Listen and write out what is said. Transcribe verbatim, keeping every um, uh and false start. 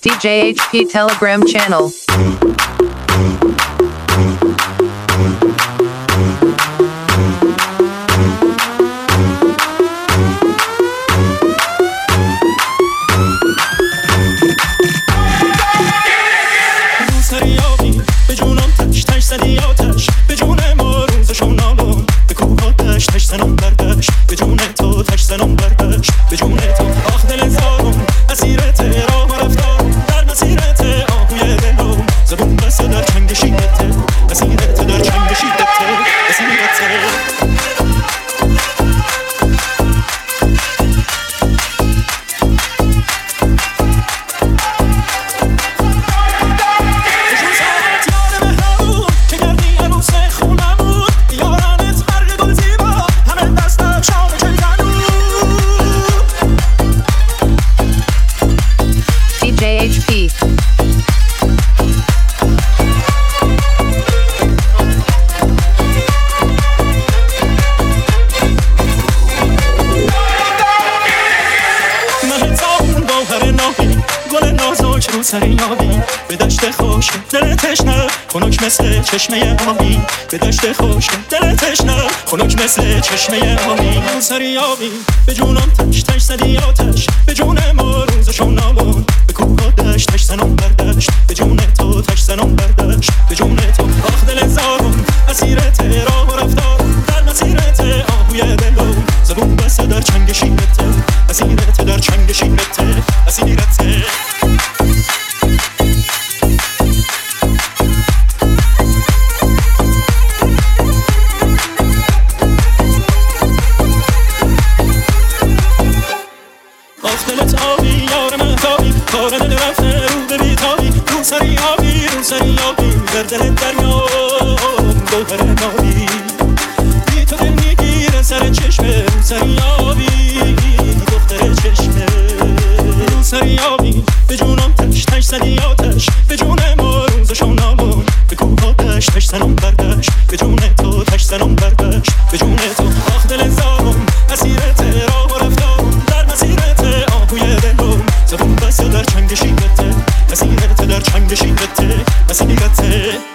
D J H P Telegram channel. به دشت خوش دل تشنه خنک مثل چشمه آبی به دشت خوش دل تشنه خنک مثل چشمه آبی سری آبی به جونم تش تش زدی آتش به جون ما روزشون نامون به کوه دشت تش زنم بردشت به جون تو تش زنم بردشت به جون تو آخ دل زارم اسیرت راه و رفتار در مسیرت آهوی دلم زبون بسته در چنگ شیرت اسیرت در چنگ شیرت اسیرت سری آبی رو سری آبی در دل دریا گوهر نابی بی تو دل میگیره سر چشمه رو سری آبی دختر چشمه رو سری آبی به جونم تش تش زدی آتش به جون ما روزشون نامون به کوه تش تش زنم بردشت به جون تو تش زنم بردشت به جون تو آخ دل زارم اسیرت راه و رفتارم در مسیرت آهوی دلم زبون بسته در چنگ شیرت اسیرت در چنگ شیرت اسیرت